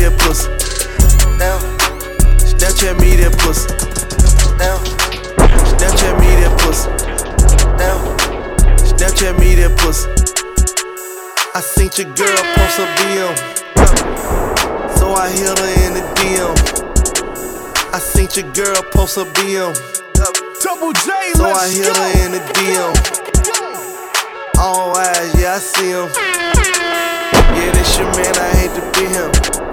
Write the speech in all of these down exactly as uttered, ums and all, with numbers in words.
that pussy. Down. Snapchat me that pussy. Down. Snapchat me that pussy. Down. Snapchat me that pussy. I seen your girl post a B M, so I hit her in the D M. I seen your girl post a B M, Double J, so let's I hit go. her in the D M. All eyes, yeah, I see him. Yeah, this your man, I hate to be him.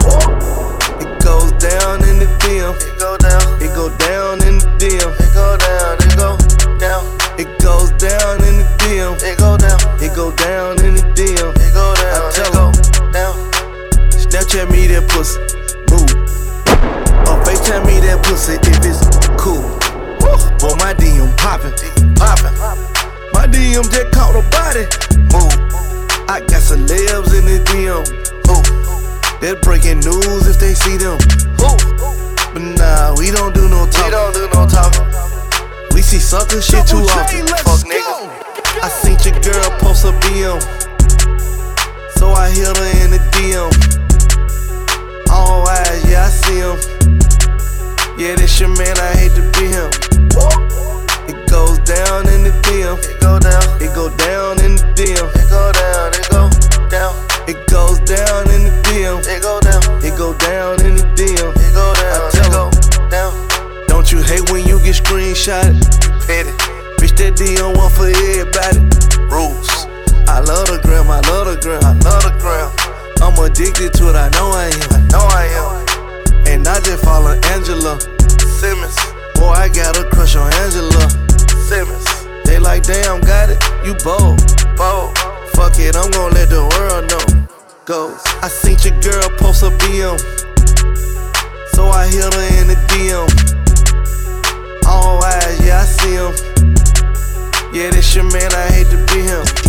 It goes down in the D M. It go down. It go down in the D M. It go down. It go down. It goes down in the D M. It go down. It go down in the D M. It go down. I tell him down. Snapchat me that pussy. Move. Or FaceTime me that pussy if it's cool. Boy, my D M poppin', poppin'. My D M just caught a body. Move. I got celebs in the D M. Ooh. They're breaking news if they see them. Ooh. But nah, we don't do no talking. We don't do no talking. We see sucker shit too often. Fuck niggas. I seen your girl post a B M, so I hit her in the D M. All eyes, yeah, I see him. Yeah, this your man, I hate to be him. It goes down in the D M. It go down. It go down in the D M. It go down. It go down. It goes down in the D M. It go down. It go down in the D M. It go down. I tell him down. Don't you hate when you get screenshotted? You petty. Bitch, that D M one for everybody. Rules. I love the gram. I love the gram. I love the gram. I'm addicted to it. I know I am. I know I am. And I just follow Angela Simmons. Boy, I got a crush on Angela Simmons. They like, damn, got it, you bold, bold. Fuck it, I'm gon' let the world know. Goes. I seen your girl post a B M, so I hit her in the D M. All eyes, yeah, I see him. Yeah, this your man, I hate to be him.